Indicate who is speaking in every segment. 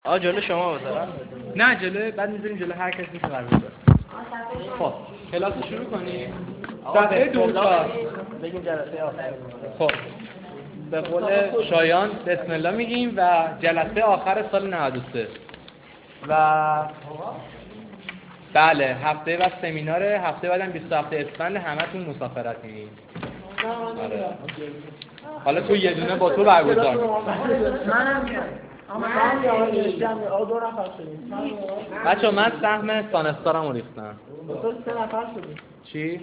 Speaker 1: جلو شما بذارم؟
Speaker 2: نه جلو، بعد میذاریم جلو هر کسی که قرار بذاره. خب کلاس شروع کنیم. صفحه 24
Speaker 1: بگیم جلسه آخر.
Speaker 2: خب به قول شایان بسم الله میگیم و جلسه آخر سال 93 و بله هفته بعد سمیناره، هفته بعدم 27 اسفند همتون مسافرتین. آره. حالا تو یه دونه با تو برگزار بچه من سهم سانستارم رو ریختم.
Speaker 3: تو 3 نفر شدیم.
Speaker 2: چی؟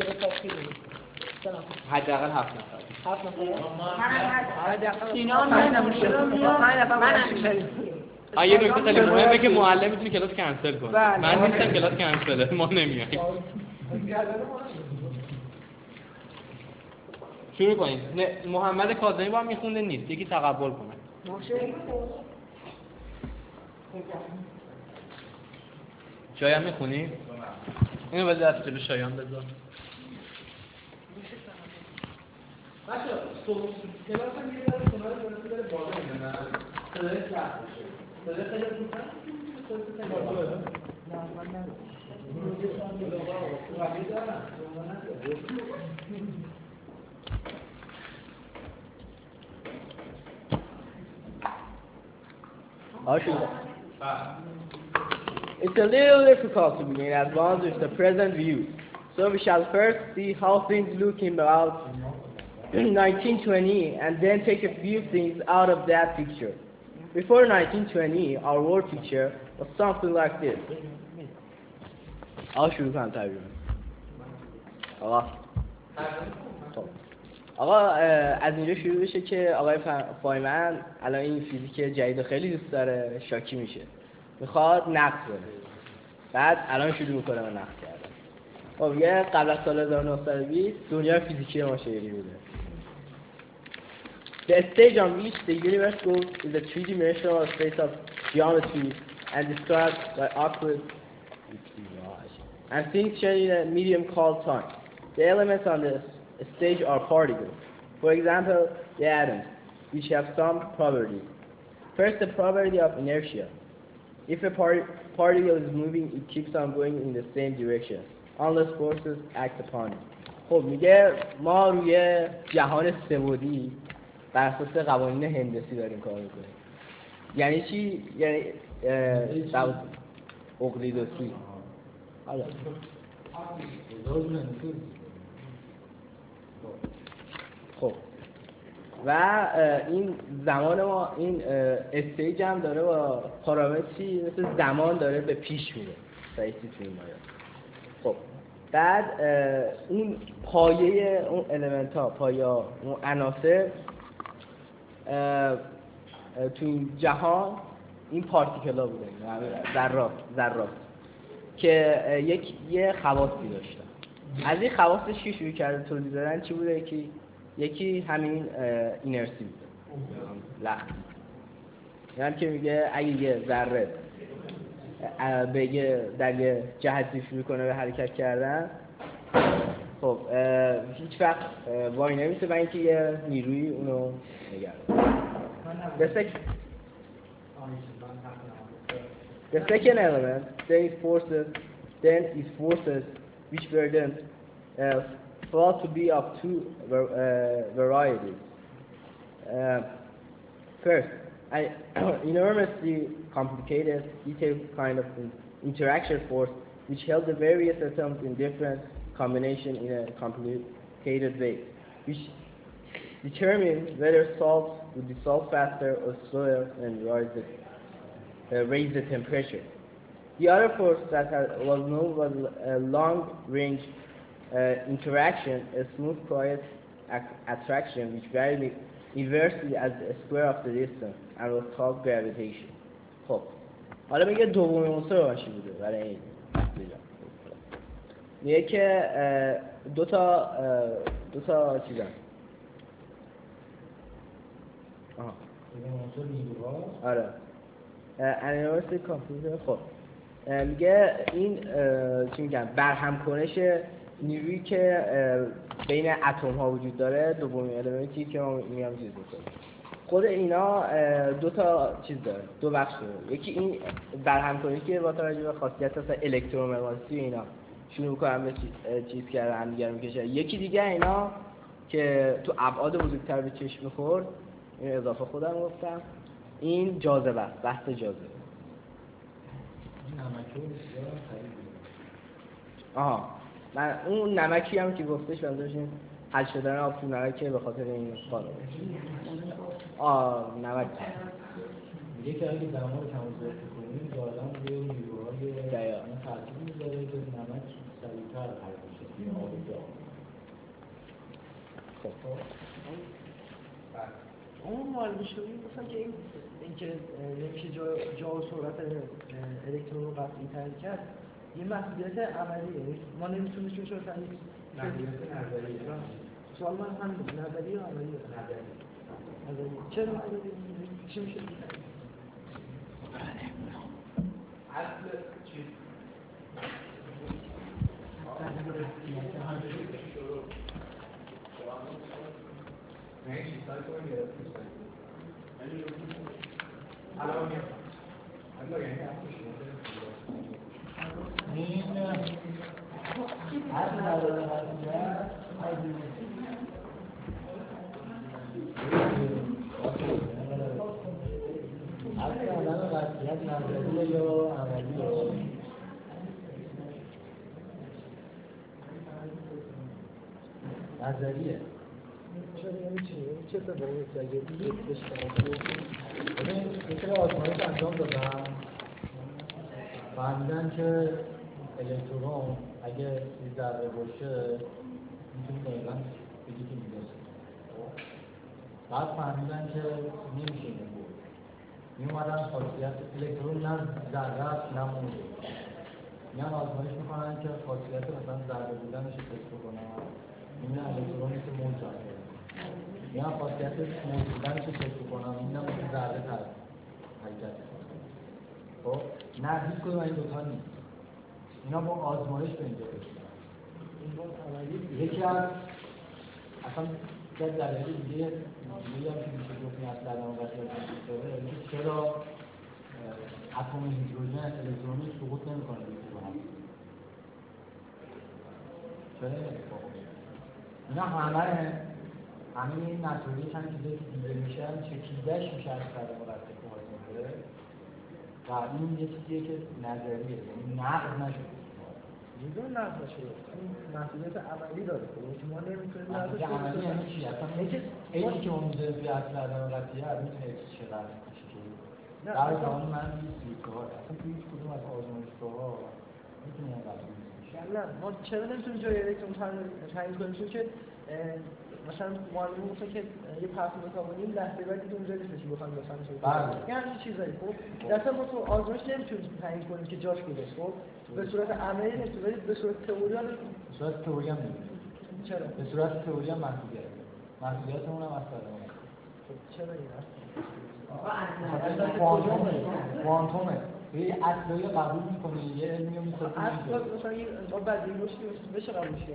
Speaker 2: حداقل 7 نفر.
Speaker 3: اینا
Speaker 2: یه نکته خیلی مهمه که معلم میتونه کلاس کنسل کنه. من نیستم کلاس کنسله، ما نمیایم. شروع کنید. محمد کاظمی با هم میخونده نیست، یکی تقبل کنه. شایان میخونی؟ اینو بذار دست جلو شایان بذار. بچه کلاس هم میره داره کنار جلسه داره بالا میدونن صدای سخت بشه. صدای خیلی بودن؟ صدای خیلی بالا نه من
Speaker 1: It's a little difficult to begin at once with the present view, so we shall first see how things look in about 1920 and then take a few things out of that picture. Before 1920, our world picture was something like this. شروع کنم ترجمه. آقا از اینجا شروع بشه که آقای فایمن الان این فیزیک جدید خیلی دوست داره، شاکی میشه، میخواد نقد کنه. بعد الان شروع میکنه به نقد کردن. خب یه قبل از سال 1920 دنیا فیزیکی ما شکلی بوده. The stage on which the universe goes is a three-dimensional space of geometry and described by Euclid and things sharing a medium called time. The elements on the stage are particles. For example, the atoms, which have some properties. First, the property of inertia. If a particle is moving, it keeps on going in the same direction, unless forces act upon it. خب میگه ما روی جهان سه‌بعدی بر اساس قوانین هندسی داریم کار میکنیم. یعنی چی؟ یعنی اقلیدوسی. حالا خب و این زمان ما این استیج هم داره با پارامتری مثل زمان داره به پیش میره سایتی توی این مایه. خب بعد اون پایه اون المنت ها، پایه ها، اون عناصر توی این جهان این پارتیکل ها بوده، ذرات که یه خواصی داشتن. از این خواصش که شروع کرده توضیح دادن چی بوده؟ یکی همین اینرسی بوده، لختی. یعنی که میگه اگه یه ذره بگه در یه جهتی شروع کنه به حرکت کردن، خب هیچ وقت وای نمیشه و اینکه یه نیروی اونو نگرده. The second element then is forces which were then thought to be of two varieties. First, an enormously complicated, detailed kind of interaction force which held the various atoms in different combination in a complicated way, which determined whether salts would dissolve faster or slower and raise the temperature. The other force that was known was a long-range interaction, a smooth quiet attraction which varied inversely as the square of the distance and was called gravitation. خب حالا میگه دومین عنصر چی بوده برای این میگه که دو تا چیزا آره انرژی کامپیوتر. خب میگه این چی میگن برهم کنش نیرویی که بین اتم ها وجود داره دومین المنتی که ما میگم چیز بکنیم. خود اینا دو تا چیز داره، دو بخش داره. یکی این برهم‌کنی که با توجه به خاصیت مثلا الکترومغناطیسی اینا شروع کنن به چیز کردن همدیگه رو میکشن. یکی دیگه اینا که تو ابعاد بزرگتر به چشم می‌خورد، این اضافه خودم گفتم، این جاذبه است، بحث جاذبه. آها، من اون نمکی هم که گفتش بنظرش این حل شدن آب تو نمکه به خاطر این قانون. نمک
Speaker 3: میگه که اگه دما رو کم زیاد کنیم ظاهرا روی نیروهای تاثیر میذاره که نمک سریعتر حل بشه توی آب داغ.
Speaker 1: خب
Speaker 4: اون معلومه شدی مثلا که این که نمیشه جا و سرعت الکترون رو قطعی تر کرد، یه محدودیت عملیه. ما نمیتونیم چون شده
Speaker 3: محدودیت نظریه.
Speaker 4: سوال من هم نظریه یا عملیه؟ نظریه. چرا نظریه؟ چی میشه؟
Speaker 2: اصل چیز
Speaker 3: نظریه
Speaker 4: چه اتفاقی اگه یک
Speaker 3: ببین یک آزمایش انجام دادن، فهمیدن که الکترون اگه 30 ذره باشه میتونه دقیقاً بگی که میرسه. بعد فهمیدن که نمیشه این بود. میومدن خاصیت الکترون نه ذره است نه موج. میان آزمایش میکنن که خاصیت مثلا ذره بودنش رو تست کنن. میبینن الکترونی که موج داره. میان خاصیت موج بودنش رو تست کنن. میبینن مثل ذره تر حرکت کنن. خب نه هیچ کدوم این دوتا نیست. اینا با آزمایش به اینجا رسیدن. یکی از اصلا یه دلیل دیگه هم که میشه گفت این اصل عدم قطعیت داره اینکه چرا اتم هیدروژن الکترونی سقوط نمی‌کنه رو هم. چرا این اتفاق میفته؟ اینا همه این نتایج هم چیزایی که دیده میشن چکیده‌اش میشه از عدم قطعیت داره و این یه چیزیه که نظریه، یعنی نقد نشده.
Speaker 4: میدون نقد نشده، این محدودیت عملی داره که ما نمیتونیم
Speaker 3: محدودیت عملی یعنی چی؟ اصلا ایکی که اون میذاره توی اصل عدم قطعیت میتونه ایکی چقدر کوچیکه در زمان من 24 اصلا توی هیچ کدوم از آزمایشگاه‌ها میتونه اینقدر
Speaker 4: نه ما چرا نمیتونیم جای الکترون تعیین کنیم؟ چون که مثلا معلومه گفتن که یه پرتو متابونیم لحظه بعد دیگه اونجا نیستش بخوایم بسنش رو یه همچین چیزایی. خب درسته ما تو آزمایش نمیتونیم تعیین کنیم که جاش کجاست. خب به صورت عملی نمیتونیم، ولی به صورت تئوری هم
Speaker 3: به صورت تئوری هم نمیتونیم.
Speaker 4: چرا؟ به
Speaker 3: صورت تئوری هم محدودیتمون هم اصلا
Speaker 4: خب چرا این هست؟
Speaker 3: کوانتومه یه اصلایی قبول میکنه یه علمی رو میسازه
Speaker 4: اصلا مثلا این بدیهی باشه بشه قبول شه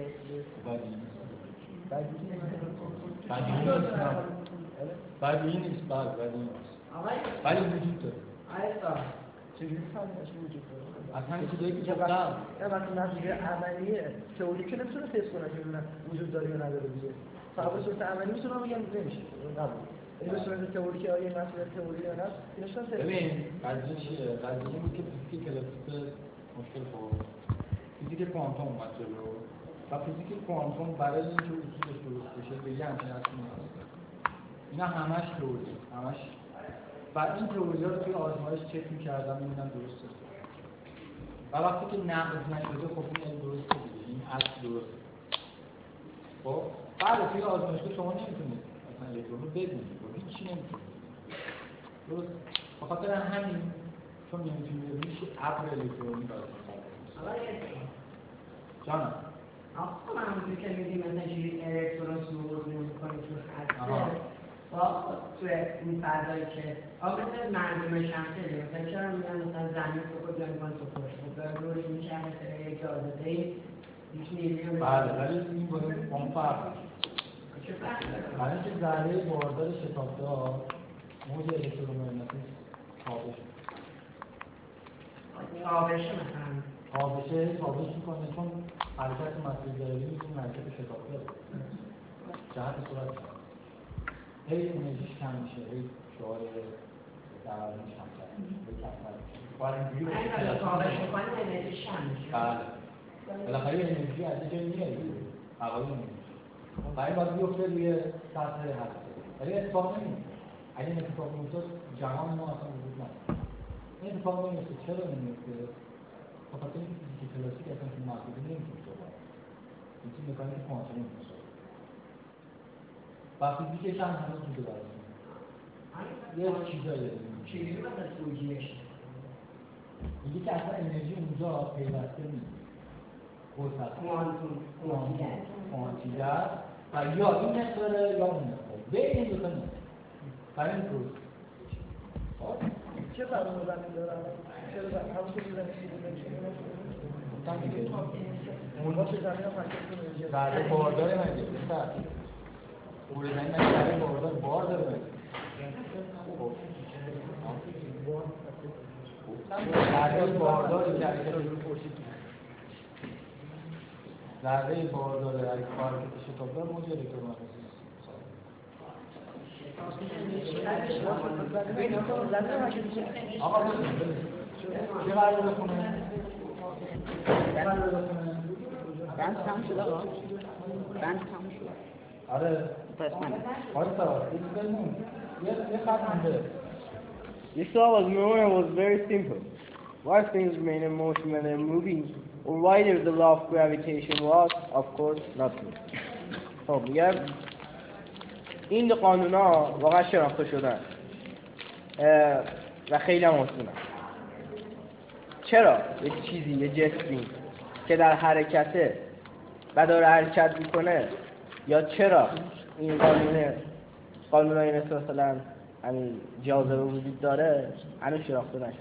Speaker 3: بدیهی نیست ولی وجود داره.
Speaker 4: چجوری فهمیدش وجود داره؟
Speaker 3: اصلا چیزایی که گفتم
Speaker 4: نه مثلا نتیجه عملی تئوری که نمیتونه تست کنه که وجود داره یا نداره دیگه. فقط به صورت عملی میتونه بگم نمیشه قبول. این به صورت تئوری که آیا مسئله تئوری یا نه اینشون تست.
Speaker 3: ببین قضیه چیه؟ قضیه اینه که فیزیک کلاسیک مشکل خورد. فیزیک کوانتوم اومد جلو و فیزیک کوانتوم برای اینکه اصولش درست بشه به یه همچین اصلی نیست. اینا همش تئوری، همش و این تئوری‌ها رو توی آزمایش چک می‌کردم می‌بینم درسته. و وقتی که نقض نشده خب این درسته دیگه، این اصل درسته. خب بعد توی آزمایشگاه شما نمی‌تونید مثلا الکترون رو ببینید، هیچی نمی‌تونید. درست؟ به خاطر همین چون نمی‌تونید ببینید ابر الکترونی باید جانم
Speaker 5: آقا من همونجور که میدیم مثلا چیزی الکترون صعود نمی‌کنه تو خطه با توی این فضایی که آقا مثل منظوم شمسی مثلا چرا میگن مثلا زمین تو خود می‌کنه تو خودش خب داره روش میشه مثلا یک جاذبه‌ای هیچ نیرویی
Speaker 3: بله ولی این با اون فرق
Speaker 5: چه فرق داره؟
Speaker 3: برای اینکه ذره باردار شتابدار موج الکترومغناطیس تابش میکنه چون حرکت مسیرداری میتونه حرکت شتابی داره جهت صورت هی انرژیش کم میشه هی شعار درازش کمتر باید اینجوری باشه
Speaker 5: تابش میکنه انرژیش کم میشه
Speaker 3: بله بالاخره انرژی از یه جایی میاد هوایی نمیشه برای باید بیفته روی سطح هسته ولی اتفاق نمیفته اگه این اتفاق میفته جهان ما اصلا وجود نداره این اتفاق نمیفته چرا نمیفته؟ خاطر اینکه فیزیک کلاسیک اصلا تو محدوده نمیتونه صحبت کنه چیزی مکانیک کوانتومی نمیتونه صحبت و فیزیکش هم هنوز بوده برای یه چیزایی داره
Speaker 5: چیزی مثل توجیهش
Speaker 3: میگه که اصلا انرژی اونجا پیوسته نیست کوانتیده است و یا این مقداره یا اون مقداره بین این دوتا نیست برای این پروسه
Speaker 4: چه فرق زمین داره؟ چرا همون که زمین
Speaker 3: اون چه زمین هم ذره باردار مگه بسر پول زمین مگه ذره باردار بار داره ذره بارداری که حرکت رو پرسید ذره باردار حرکت شتابدار موج الکترومغناطیسی آقا چه قرار بخونه؟
Speaker 6: بند تموم شد آقا بند تموم شد
Speaker 3: آره
Speaker 6: پس من
Speaker 3: یه خط مونده
Speaker 1: This law of motion was very simple. Why things remain in motion when they're moving, or why there's the law of gravitation was, of course, nothing. خب میگم این قانونا واقعا شناخته شدن و خیلی هم آسونه. چرا یک چیزی یه جسمی که در حرکته و داره حرکت میکنه یا چرا این قانونای مثلا همین جاذبه وجود داره هنوز شناخته نشده.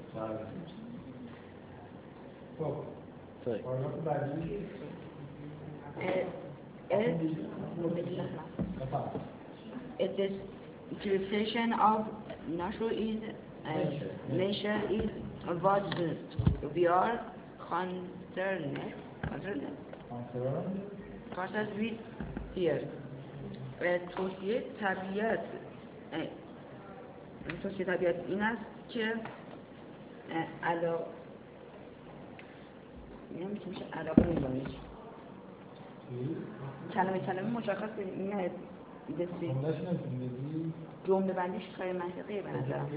Speaker 6: This interpretation of nature is what we are concerned with here. توصیه طبیعت این است که میشه علاقه می‌دانید کلمه مشخص اینه جمله بندیش خیلی منطقیه به نظرم.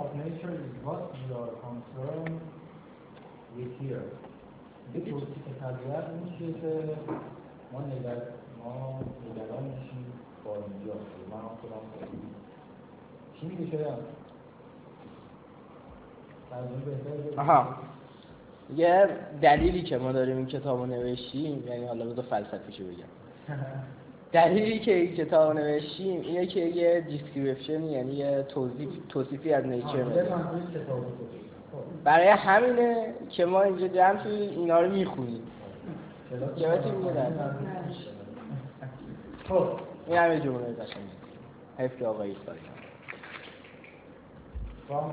Speaker 3: توصیه طبیعت میشه که ما نگران میشیم با اینجا من خودم چی میگه شاید؟
Speaker 1: یه دلیلی که ما داریم این کتاب رو نوشتیم یعنی حالا بذار فلسفیشو بگم دلیلی که این کتاب رو نوشتیم اینه که یه دیسکریپشن یعنی یه توصیفی از نیچر برای همینه که ما اینجا جمع شدیم اینا رو میخونیم که بتونیم یه درد خب این همه جمله قشنگه حیف که آقایی کاری
Speaker 6: From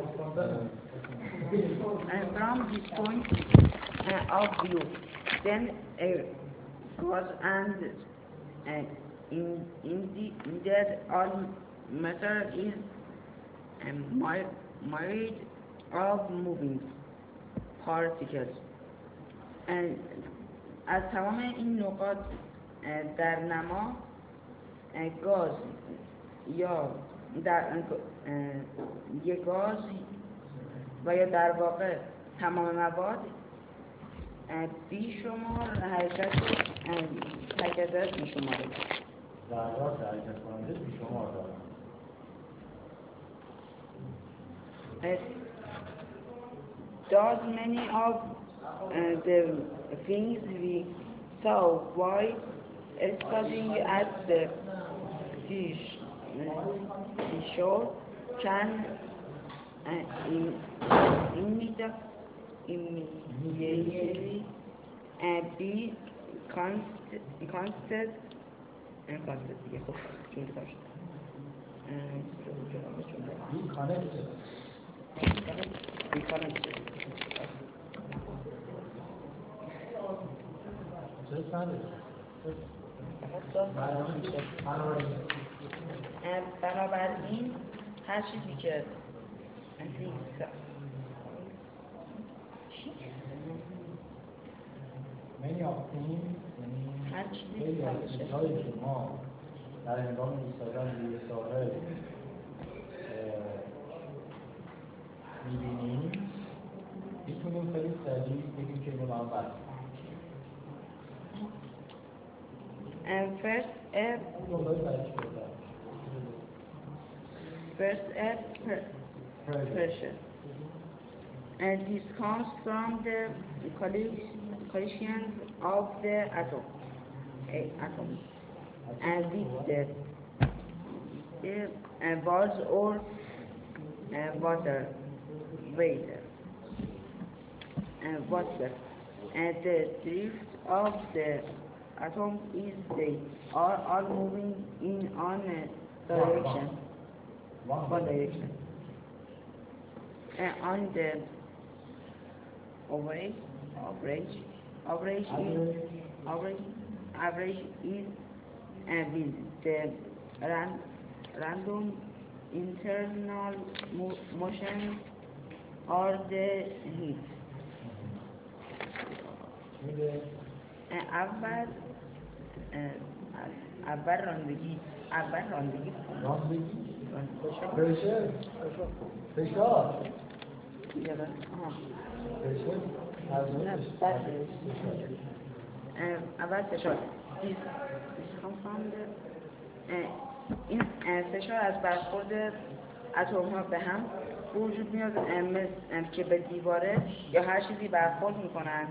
Speaker 6: this point of view, then God and indeed all matter is made of moving particles. از تمام این نقاط در نما گاز یا یک گاز و یا در واقع تمام مواد بیشمار حرکت بیشماره
Speaker 3: ذرات حرکت کننده بیشمار دارن.
Speaker 6: Does many of the things we saw while studying at the seashore can immediately be constant بنابراین هر چیزی که
Speaker 3: Many of things
Speaker 6: هر
Speaker 3: خیلی از چیزهایی که ما در هنگام ایستادن روی ساحل می‌بینیم میتونیم خیلی سریع بگیم که اینو با هم بحث
Speaker 6: First, pressure. And this comes from the collisions of the atom. And with the balls or water vapor. And the drift of the atom is they are all moving in on a direction. One direction. And on the average is with the random internal motion or the heat. اول رانندگی
Speaker 3: فشار
Speaker 6: اول فشار این فشار از برخورد اتم ها به هم وجود میاد که به دیواره یا هر چیزی برخورد میکنن.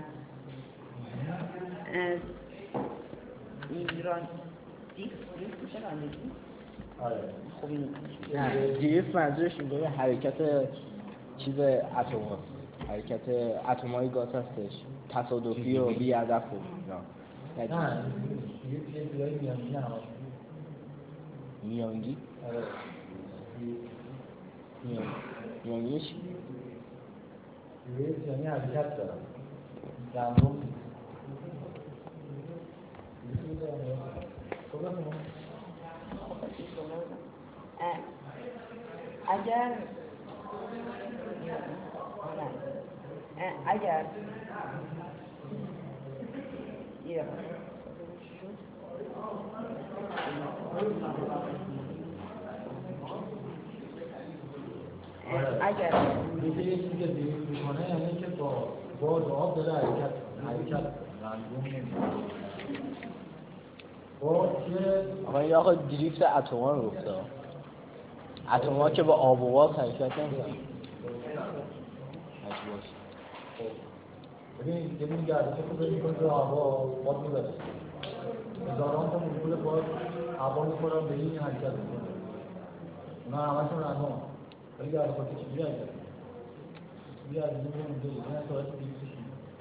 Speaker 6: ایران دیفت میشه رانندگی؟
Speaker 1: خب نه دیفت منظورش اینجا به حرکت چیز اتم هاست، حرکت اتم های گاز هستش، تصادفی و بی هدف و
Speaker 3: نه یه جایی میانگی همش
Speaker 1: میانگی؟ میانگی چی؟
Speaker 3: یعنی حرکت دارم دندون
Speaker 6: اگر
Speaker 3: یه چیزی که دیگه میکنه یعنی که با باز آب داره حرکت رنگون نمیشه.
Speaker 1: آقا دریفت اتم‌ها رو گفته، اتم‌ها که با آب و گاز حرکت نمی‌کنن.
Speaker 3: ببین گردشه که بریم کنه هوا باد میبره هزاران تا مولکول باد هوا میخورن به این حرکت میکنه اونا همشون رنگون ولی گرده خاکی چجوری حرکت میکنه از این اونجا این از ساعت دیگه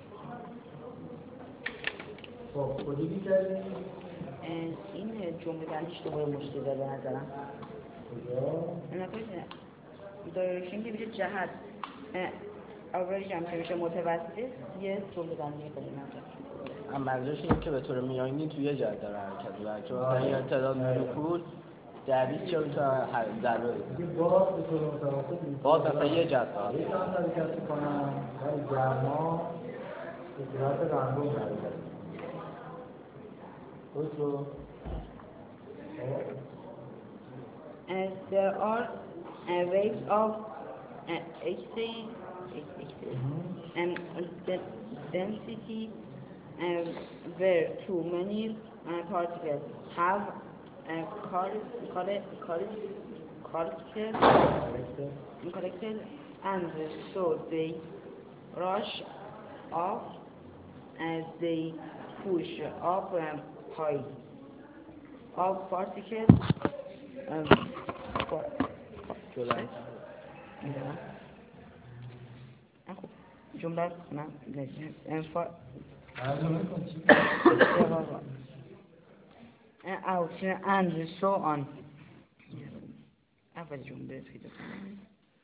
Speaker 3: خب کدیگی کردیم
Speaker 6: این جمله بندیش دوباره مشکل داره به نظرم
Speaker 3: کجا؟
Speaker 6: دایرکشن که میشه جهت آوریج هم که میشه متوسط یه جمله بندی کنیم
Speaker 1: منظورش اینه که به طور میانی توی یه جهت داره حرکت می‌کنه چون مثلا این تعداد مولکول در 20 چه میتونه ضربه بزنه
Speaker 3: باز به طور متوسط
Speaker 1: باز مثلا یه جهت داره
Speaker 3: یه جهت حرکت می‌کنن ولی گرما به جهت رنگون حرکت می‌کنن
Speaker 6: there are waves of and density where too many particles have collected and so they rush off as they push up high of particles جمله نه out and so on اول جمله پیدا کنم.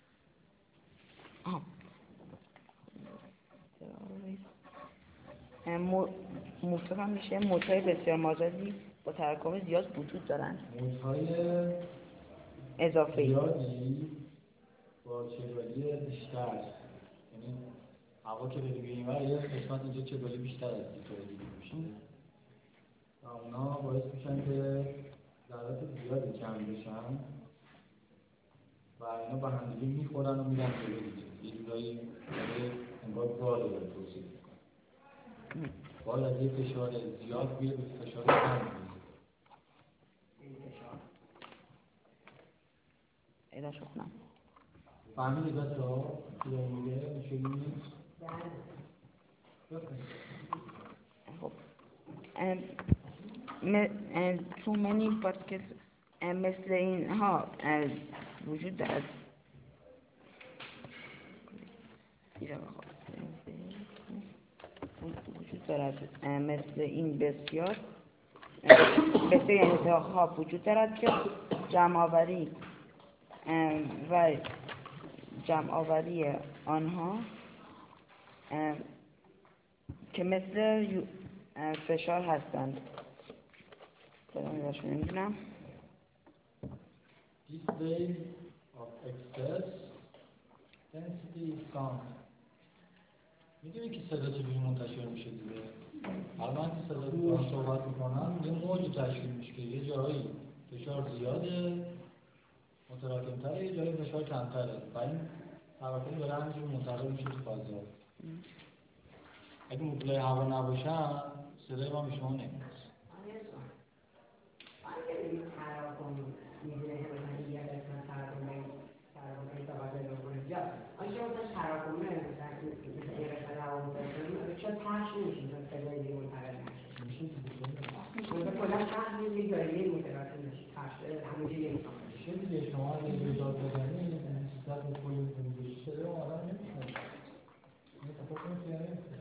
Speaker 6: موتور میشه موتورهای بسیار مازادی با تراکم زیاد وجود دارند.
Speaker 3: موتورهای
Speaker 6: اضافه
Speaker 3: زیادی با چگالی بیشتر، یعنی هوا که بری بیریم و یه قسمت اینجا چگالی بیشتر از موتور دیگه میشه و اونا باعث میشن که ذرات زیادی کم بشن و اینا با هم دیگه میخورن و میرن جلو دیگه. یه جورایی انگار بال داره توصیف میکنه. بال از یه فشار زیاد بیه به فشار کم میشه.
Speaker 6: اینا شو کنم.
Speaker 3: فهمیدی بچه ها؟ چی داره میگه؟ میشه نیست؟
Speaker 6: خب too many particles مثل اینها وجود دارد. وجود دارد مثل این بسیار ها وجود دارد که جمع آوری آنها که مثل فشار هستند. کلمه‌اشو نمیدونم.
Speaker 3: Display of excess density is sound. میدونی که صدا چجوری منتشر میشه دیگه؟ الان که صدا رو صحبت میکنم یه موجی تشکیل میشه که یه جایی فشار زیاده متراکم‌تره، یه جایی فشار کمتره و این تراکم داره همینجور منتقل میشه تو فضا. اگه مولکولای هوا نباشن صدای ما به شما نمیاد. میشه شما اگه ایجاد بزنید نسبت به کل زندگی شده آدم نمیشه. این اتفاق نمیشه.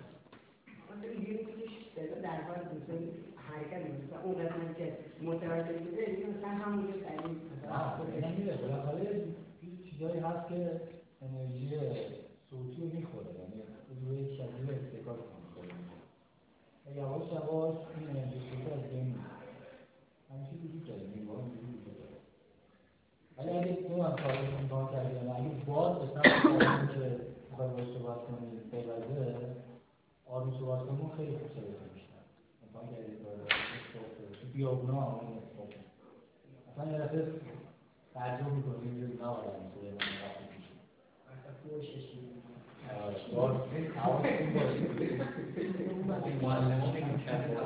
Speaker 5: در حال حرکت میشه اون قسمتی که متوجه شده این مثلا همونجا تعریف
Speaker 3: مثلا میره بالاخره چیزایی هست که انرژی صوتی رو میخوره، یعنی روی شکل استکار میخوره و یواش یواش این انرژی صوتی از بین میره. همیشه وجود داره، میوان وجود داره. ولی اگه اون هم کارش امکان کرده اگه باز به سمت کارمون که میخوای باید صحبت کنید ببرده آروم صحبت کنمون خیلی خوب صداتون بیشتر امکان کرده تو بیابونا همون اتفاق اصلا یه دفعه تعجب میکنیم یه نه آدم صدای من رفت میشه باز حواستون باشه معلمان این کرده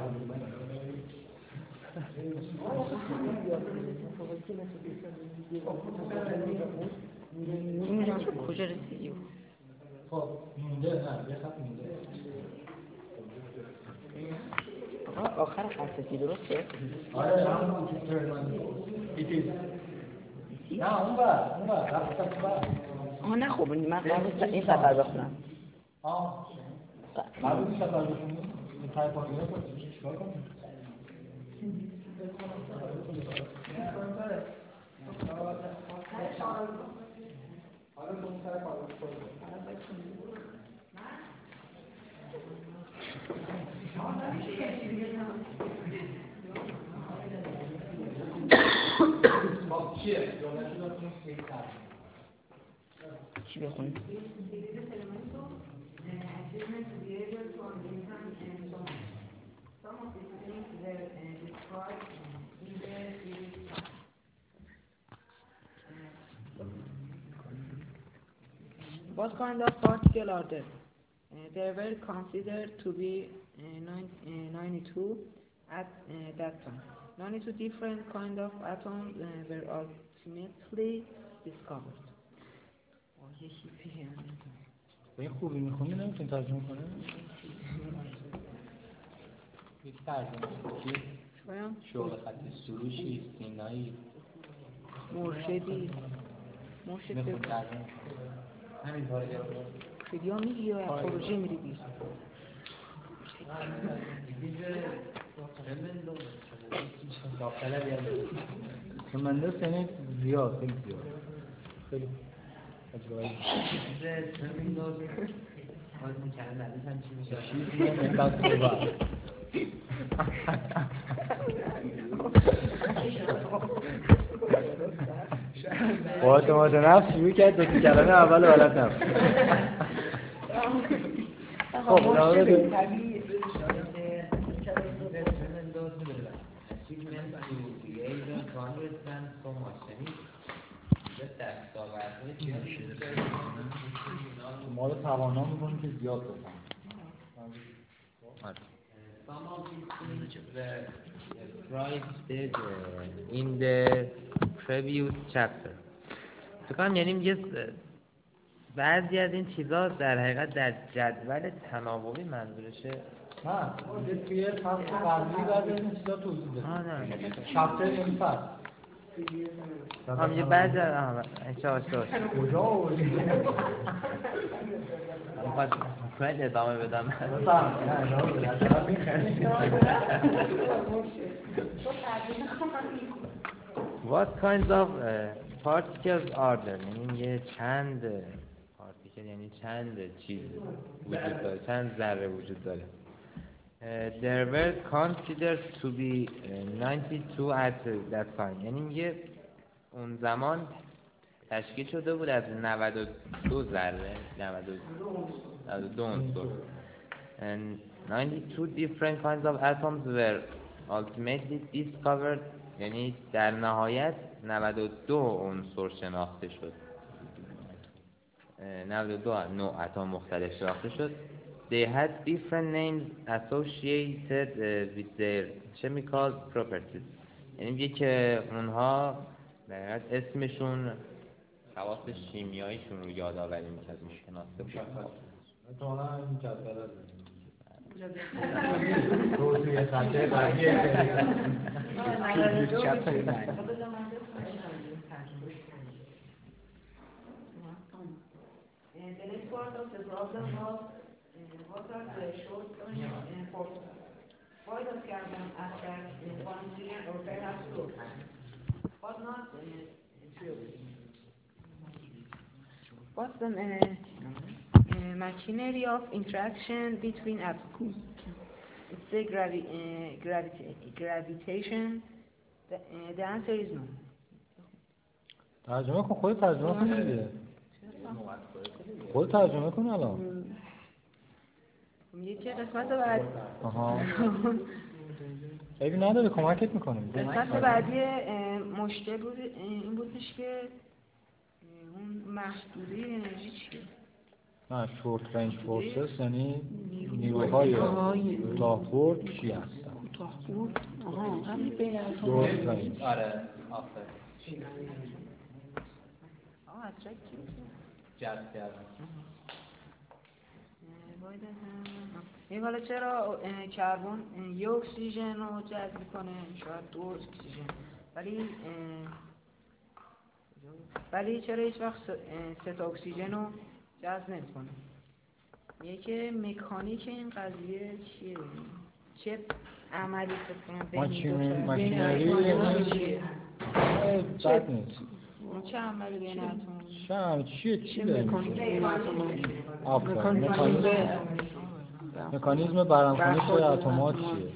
Speaker 6: کجا رسیدی؟
Speaker 3: خب مونده نه یه خط مونده
Speaker 6: آخر خطی درسته؟
Speaker 3: آره همون ایتیز نه اون بر رفتم بر
Speaker 6: نه خب من قبل این سفر بخونم
Speaker 3: قبل این سفر بخونم این تایپ آنگیره کنیم چیکار کنیم؟
Speaker 6: چی بخونیم؟ What kind of particles are there? They were considered to be 92 at that time. 92 different kind of atoms were ultimately discovered.
Speaker 3: با این خوبی میخونی نمیتونی ترجمه کنه؟ یک ترجمه کنی؟ شغل خطی سروشی، سینایی
Speaker 6: مرشدی
Speaker 3: میخون ترجمه همین باره
Speaker 6: خیلی ها میگی یا پروژه میری بیر
Speaker 3: من دست یعنی زیاد خیلی زیاد خیلی عجیبه.
Speaker 7: همین دور باز می‌کنه بعدش هم چی میشه؟
Speaker 3: چیزی اینقدر صحبت. با اعتماد نفس شروع کرد دو کلمه اول بلد نبود. خب
Speaker 4: مشکل طبیعی
Speaker 3: ما رو توانا می‌کنیم که زیاد بفهمیم.
Speaker 7: Some of these things were described in the previous chapter. فکر کنم یعنی میگه بعضی از این چیزا در حقیقت در جدول تناوبی منظورشه.
Speaker 3: نه میگه توی فصل قبلی بعد این چیزا توضیح بده.
Speaker 7: نه
Speaker 3: چپتر یعنی فصل.
Speaker 7: میگه بعضی چاش
Speaker 3: کجا آوردی؟
Speaker 7: باید ادامه بدم. What kinds of particles are there? یعنی چند پارتیکل یعنی چند چیز وجود داره، چند ذره وجود داره. There were considered to be 92 at that time. یعنی میگه اون زمان تشکیل شده بود از 92 ذره، 92 عنصر. And 92 different kinds of atoms were ultimately discovered. یعنی در نهایت 92 عنصر شناخته شد. 92 نوع اتم مختلف شناخته شد. They had different names associated with their chemical properties. یعنی میگه که اونها در اسمشون خواص شیمیاییشون رو یادآوری می‌کرد، می‌شناسه بود.
Speaker 3: تو هم جدول توی خطه بعدی
Speaker 6: The next part of the problem was what are the shortcomings forces? Why does carbon attract one oxygen or perhaps two, but not three oxygen? What's the machinery of interaction between atoms? It's the gravitation. The answer is no.
Speaker 3: ترجمه کن، خود ترجمه کن دیگه. خود ترجمه کن الان.
Speaker 6: میگه که قسمت بعد
Speaker 3: عیبی نداره کمکت میکنم.
Speaker 6: قسمت بعدی مشکل بود این بودش که اون محدوده انرژی چیه؟
Speaker 3: نه شورت رنج فورسز یعنی نیروهای کوتاه‌برد چی هستن؟
Speaker 4: کوتاه‌برد همین بین اتم.
Speaker 3: شورت رنج.
Speaker 2: آره آفر
Speaker 6: اترکتیو
Speaker 2: جذب کردن.
Speaker 6: حالا چرا کربن یک اکسیژن رو جذب میکنه، شاید دو اکسیژن، ولی چرا هیچ وقت سه تا اکسیژن رو جذب نمیکنه؟ یکی مکانیک این قضیه چیه؟ چه عملی
Speaker 3: ماشینری
Speaker 6: چیه؟
Speaker 3: بد نیست.
Speaker 6: چه عملی بین اتم؟
Speaker 3: چی مکانیزم برهم‌کنش اتم‌ها چیه؟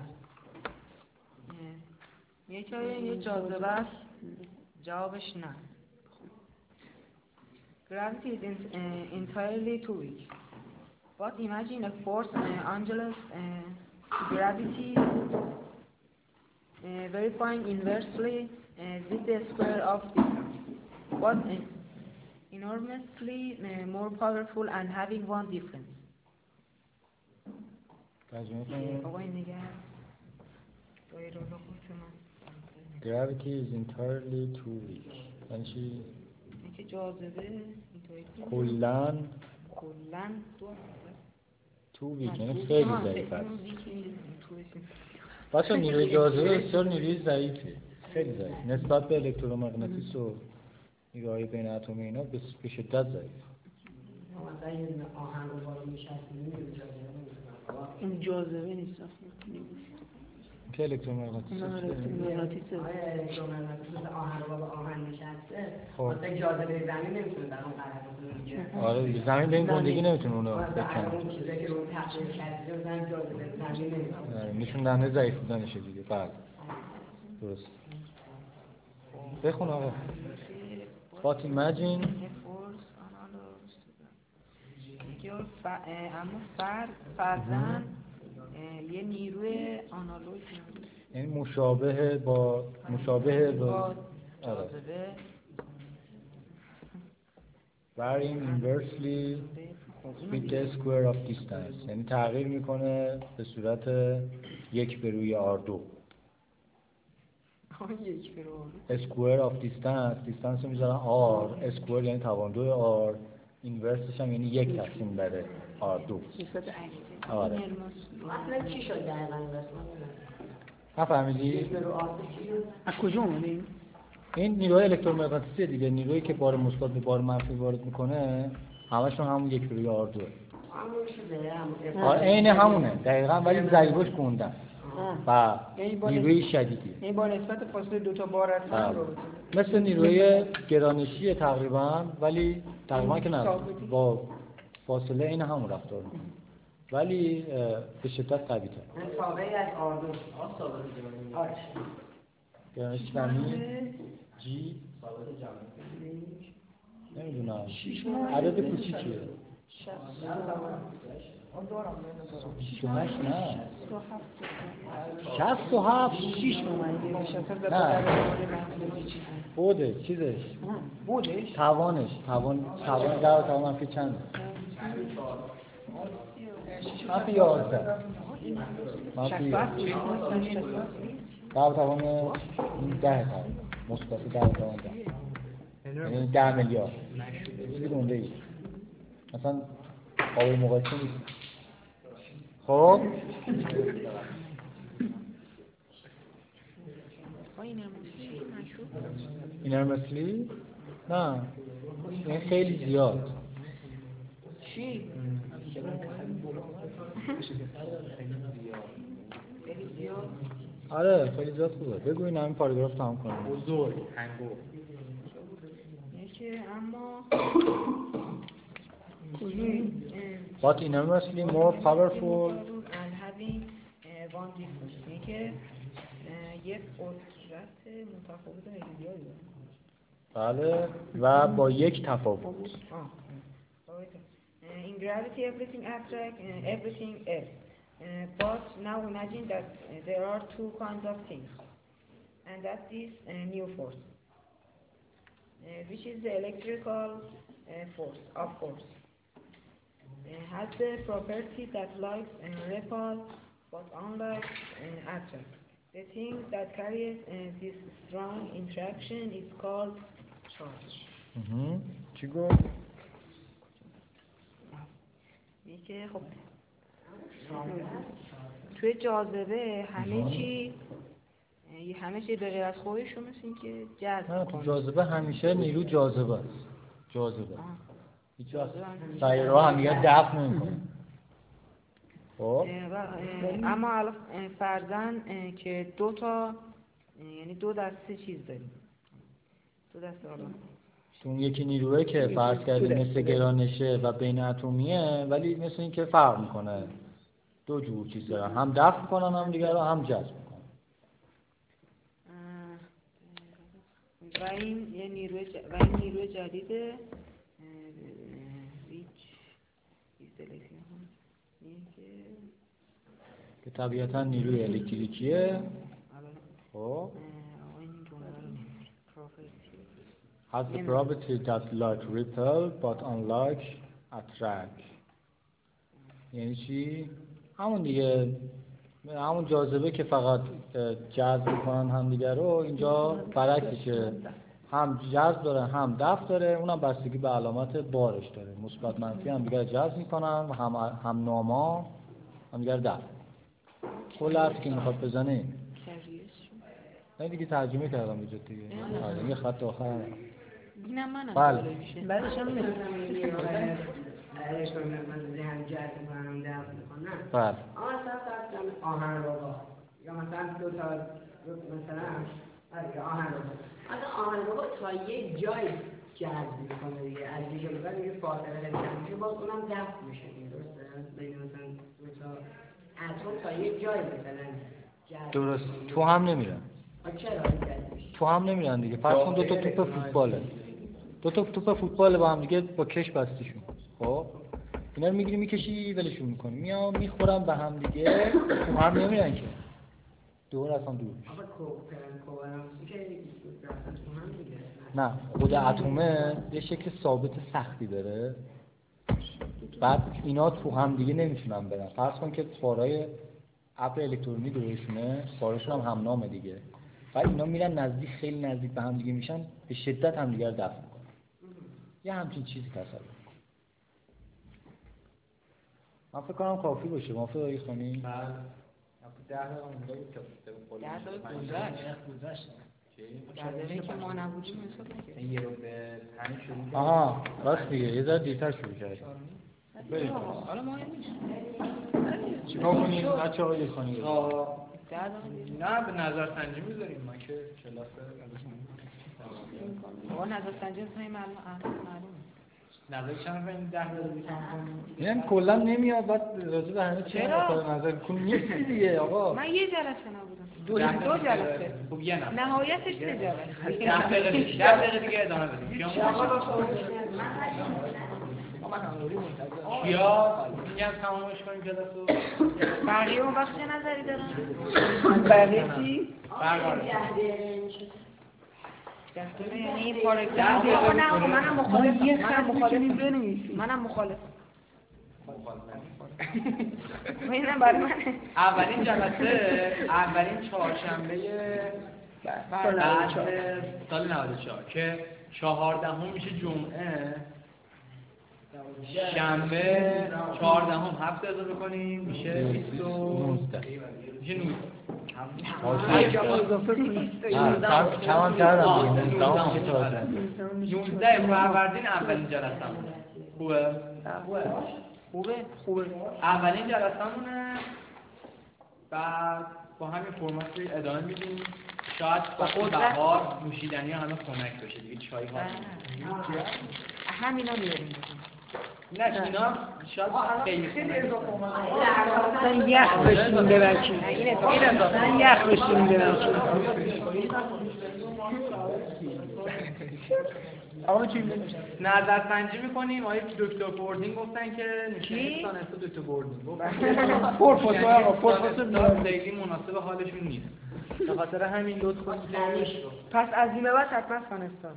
Speaker 6: یه جاذبه است. جوابش نه. Gravity is entirely too weak. But imagine a force angular gravity verifying inversely with the square of distance. But enormously more powerful and having one difference.
Speaker 3: Gravity is entirely too weak. یعنی چی؟
Speaker 6: اینکه جاذبه
Speaker 3: کلاً too weak یعنی خیلی ضعیف است. بچه نیروی جاذبه بسیار نیروی ضعیفه، خیلی ضعیف نسبت به الکترومغناطیس و نیروهای بین اتمی اینا به شدت ضعیف.
Speaker 4: این جاذبه نیست.
Speaker 3: که الکترومغناطیسی
Speaker 5: آیا الکترومغناطیس آهن رو با آهن نشسته
Speaker 3: خب.
Speaker 5: واسه جاذبه زمین نمیتونه در اون قرار بگیره.
Speaker 3: آره دیگه زمین به این گندگی نمیتونه اونو بکنه.
Speaker 5: اون چیزایی که رو تخت نشسته مثلا جاذبه زمین نمیتونه.
Speaker 3: نشون دهنده ضعیف بودنشه دیگه. بله درست. بخون آقا. But imagine
Speaker 6: اما فرضاً یه نیروی آنالوگ
Speaker 3: یعنی مشابه با
Speaker 6: جاذبه
Speaker 3: varying inversely with the square of distance، یعنی تغییر میکنه به صورت 1/√R2. square of distance رو میذارن R، square یعنی توان 2R، اینورسش هم یعنی 1 تقسیم بر R2. آره.
Speaker 5: اصلا چی شد دقیقاً
Speaker 3: نفهمیدی؟
Speaker 4: از کجا اومدین؟
Speaker 3: این نیروی الکترومغناطیسی دیگه، نیرویی که بار مثبت به بار منفی وارد میکنه همشون همون 1/√R2.
Speaker 5: همون چیزه.
Speaker 3: آره عین همونه دقیقاً، ولی ضریبش گندن و نیروی شدیدی.
Speaker 4: این با نسبت فاصله دو تا بار هستن
Speaker 3: مثل نیروی گرانشی تقریبا، ولی تقریبا که نه با فاصله این همون رفتار میکنه، ولی به شدت قوی تر.
Speaker 5: تابعی از آردو ثابت جمعی.
Speaker 3: گرانش زمین جی نمیدونم عدد کوچیکیه. 28 نه 67 6 نه بوده چیزش
Speaker 4: بودش
Speaker 3: توان در توان منفی چند منفی 11 منفی در توان 10 مثبت 10 توان 10 یعنی 10 میلیارد چیزی گنده ای مثلا قابل مقایسه نیست. خب اینر مثلی؟ نه این خیلی زیاد.
Speaker 6: چی؟
Speaker 3: آره خیلی زیاد خوبه. بگو این همین پاراگراف تمام کنیم.
Speaker 2: بزرگ هنگو
Speaker 6: که اما
Speaker 3: But enormously more powerful
Speaker 6: and having one difference، یعنی که یک قدرت متفاوت خیلی زیادی داره.
Speaker 3: بله و با یک تفاوت.
Speaker 6: In gravity everything attracts everything else. But now imagine that there are two kinds of things, and that is a new force, which is the electrical force, of course. Has the property that likes repel, but unlike attract. The thing that carries this strong interaction is called charge.
Speaker 3: چی گفت؟
Speaker 6: میگه خب توی جاذبه همه چی به غیر از خودشون مثل این که جذب
Speaker 3: نه تو جاذبه همیشه نیرو جاذبه است. جاذبه هیچ وقت سیاره‌ها هم دیگه دفع نمی‌کنن. خب
Speaker 6: اما الان فرضاً که یعنی دو دسته چیز داریم، دو دسته حالا
Speaker 3: اون یکی نیرویی که فرض کردیم مثل گرانشه و بین اتمیه، ولی مثل این که فرق میکنه، دو جور چیز دارن، هم دفع میکنن هم دیگر رو هم جذب میکنن.
Speaker 6: و این نیروی جدیده
Speaker 3: که طبیعتا نیروی الکتریکیه. خب has the property that like repel but unlike attract. یعنی چی؟ همون دیگه، همون جاذبه که فقط جذب میکنن هم دیگه رو، اینجا برعکسشه، هم جذب داره هم دفع داره، اونم بستگی به علامت بارش داره. مثبت منفی هم دیگه جذب میکنن و هم ناما هم دیگه دفع. کل حرفی که میخواد بزنه نه دیگه ترجمه کردم به جد دیگه. یه خط آخر
Speaker 6: اینم منم
Speaker 3: بله.
Speaker 4: بعدش هم
Speaker 5: هم جذب میکنن هم دفع میکنن.
Speaker 3: بله.
Speaker 5: اما اصلا آهن رو یا مثلا دو تا مثلا آهن رو تا یه جای جذب میکنه دیگه، از دیگه بزن دیگه فاصله خیلی کم میشه، باز اونم دفع میشه دیگه، درسته؟ بین مثلا دو تا اتم تا یه جای مثلا جذب.
Speaker 3: درست. تو هم نمیرن.
Speaker 5: چرا جذب میشه؟
Speaker 3: تو هم نمیرن دیگه. فرض کن دو تا توپ فوتباله. دو تا توپ فوتبال با هم دیگه با کش بستیشون. خب اینا رو میگیری میکشی ولشون میکنی. میام میخورم به هم دیگه. تو هم نمیرن که. دور از هم دور میشه. نه خود اتمه یه شکل ثابت سختی داره، بعد اینا تو هم دیگه نمیتونن برن. فرض کن که بارای ابر الکترونی دورشونه، بارشون هم همنامه دیگه، بعد اینا میرن نزدیک، خیلی نزدیک به هم دیگه میشن، به شدت هم دیگه رو دفع میکنن. یه همچین چیزی تصور کن. من فکر کنم کافی باشه. ما فکر داری خونی؟
Speaker 2: بله. 10 دقیقه اونجا بود که
Speaker 6: 10 دقیقه گذشت. در دقیقه که ما نبودیم حساب نکرد.
Speaker 2: یه رو به 5 شروع.
Speaker 3: آها راست دیگه، یه ذره دیرتر شروع کردیم.
Speaker 6: حالا مهم نیست.
Speaker 3: چیکار کنیم بچه‌ها یه خونی؟
Speaker 2: نه به نظرسنجی میذاریم ما که کلاس
Speaker 6: با نظرسنجی اصلا معلومه.
Speaker 2: نظر چند بین 10 دقیقه کم کنیم.
Speaker 3: یعنی کلا نمیاد بعد راجع به همه چی نظر کنیم. نیستی دیگه آقا.
Speaker 6: من یه جلسه نبودم. دو جلسه.
Speaker 2: خب یه نفر.
Speaker 6: نهایتش 3 جلسه.
Speaker 2: 10 دقیقه دیگه ادامه بدیم. کیا میگم تمامش کنیم جلسه.
Speaker 6: بقیه اون وقت چه نظری دارن؟
Speaker 4: بقیه چی؟
Speaker 6: یعنی این پاراگراف نه منم مخالف. اینم برای من.
Speaker 2: اولین جلسه اولین چهارشنبه بعد سال 94 که 14 میشه جمعه، شنبه 14 7 اضافه کنیم میشه 19 میشه 19
Speaker 3: کم هم کردم دیگه
Speaker 2: 19 فروردین اولین جلسه خوبه اولین جلسه‌مونه. بعد با همین فرمت ادامه میدیم. شاید وقت بهار نوشیدنی همه کمک بشه دیگه، چای ها
Speaker 6: همینا میاریم.
Speaker 2: نه اینا شاید خیلی
Speaker 4: اصلا یخ بشیم ببرچیم. اصلا یخ بشیم ببرچیم. آقا چی میشه؟
Speaker 2: نظرسنجی میکنیم. آقای دکتر بوردینگ گفتن که نشستان است دکتر بوردینگ گفتن پرپوزو خیلی مناسب حالشون نیست. به خاطر همین لطف کنید
Speaker 6: پس از این به بعد حتما سانستان.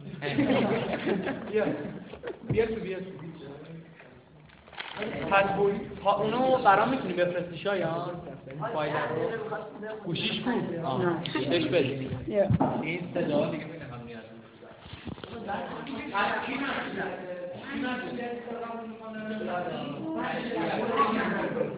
Speaker 2: بیا تو پس اونو برام میتونی بفرستی شایان فایل رو گوشیش کو بهش بده این صدا دیگه نمیخوام میاد. کی